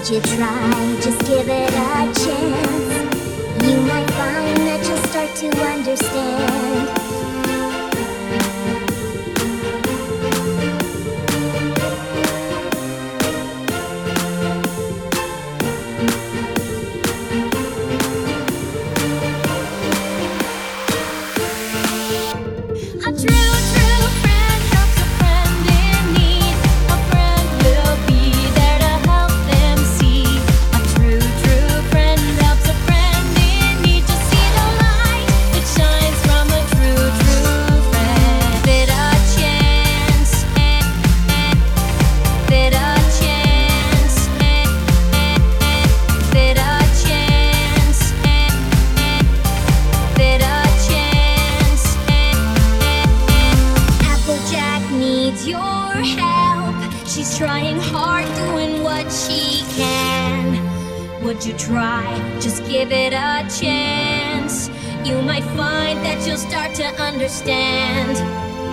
Would you try? Just give it a chance. You might find that you'll start to understand. A true friend helps a friend in need. A friend will be there to help them see. A true friend helps a friend in need to see the light that shines from a true friend. Bit a chance, bit a chance, bit a chance, bit a chance. Applejack needs your help. She's trying hard, doing what she can. Would you try? Just give it a chance. You might find that you'll start to understand.